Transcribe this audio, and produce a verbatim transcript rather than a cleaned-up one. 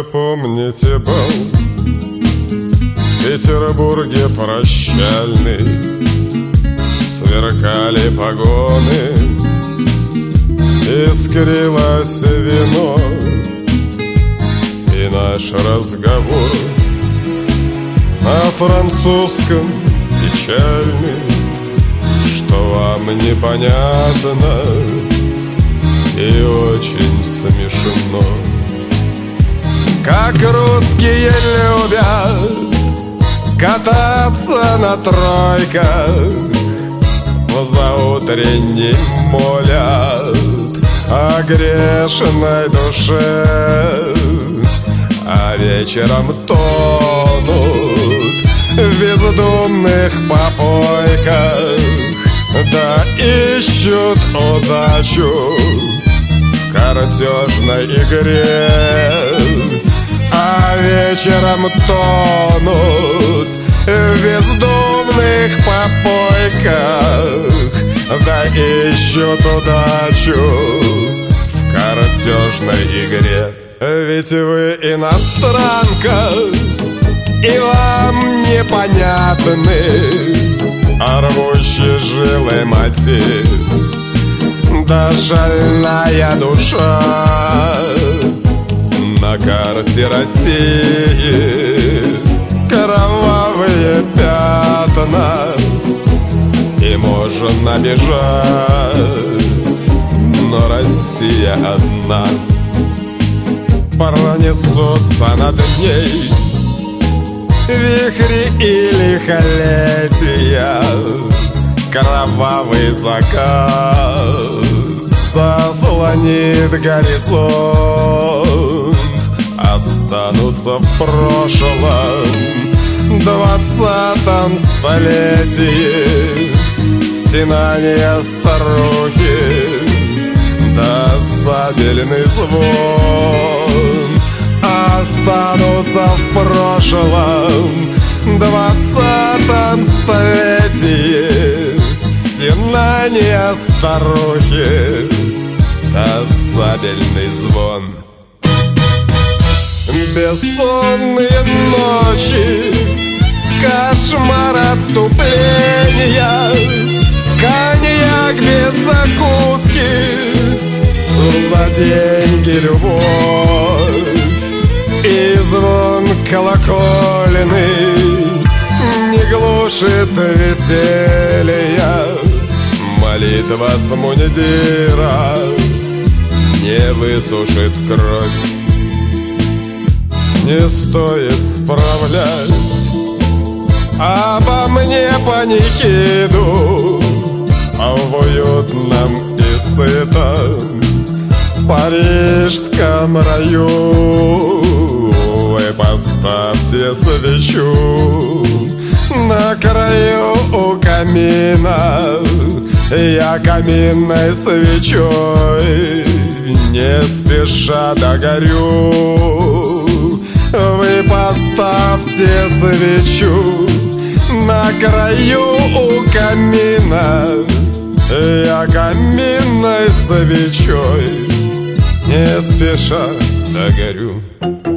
помните бал в Петербурге прощальный? Сверкали погоны, искрилось вино, и наш разговор на французском печальный, что вам непонятно и очень смешно. Как русские любят кататься на тройках, в заутренней молят о грешной душе, а вечером тонут в бездумных попойках, да ищут удачу в картежной игре, а вечером тонут в бездумных попойках, да ищут удачу в картежной игре. Ведь вы иностранка, и вам непонятны рвущие жилы мотив, да шальная душа на карте России, кровавые пятна, и можно бежать, но Россия одна. Пронесутся над ней вихри и лихолетия, кровавый закат заслонит горизонт, останутся в прошлом двадцатом столетии стенания старухи, да сабельный звон. Останутся в прошлом двадцатом столетии стенания старухи, да сабельный звон. Бессонные ночи, кошмар отступления, коньяк без закуски, за деньги любовь и звон колокольный не глушит веселья. Молитва с мундира не высушит кровь. Не стоит справлять обо мне панихиду, а в уютном и сытом парижском раю вы поставьте свечу на краю у камина. Я каминной свечой не спеша догорю. Вы поставьте свечу на краю у камина. Я каминной свечой не спеша догорю.